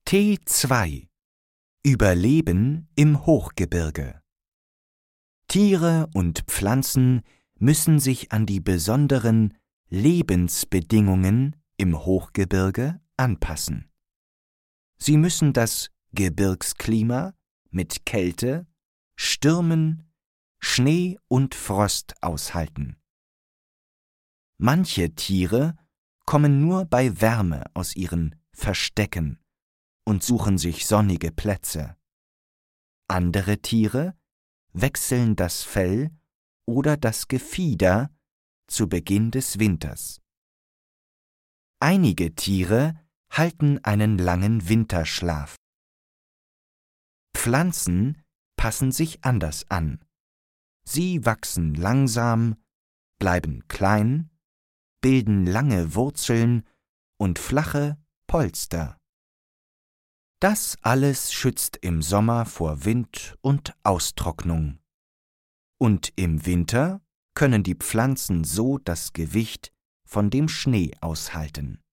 T2 Überleben im Hochgebirge. Tiere und Pflanzen müssen sich an die besonderen Lebensbedingungen im Hochgebirge anpassen. Sie müssen das Gebirgsklima mit Kälte, Stürmen, Schnee und Frost aushalten. Manche Tiere kommen nur bei Wärme aus ihren Verstecken und suchen sich sonnige Plätze. Andere Tiere wechseln das Fell oder das Gefieder zu Beginn des Winters. Einige Tiere halten einen langen Winterschlaf. Pflanzen passen sich anders an. Sie wachsen langsam, bleiben klein, bilden lange Wurzeln und flache Polster. Das alles schützt im Sommer vor Wind und Austrocknung. Und im Winter können die Pflanzen so das Gewicht von dem Schnee aushalten.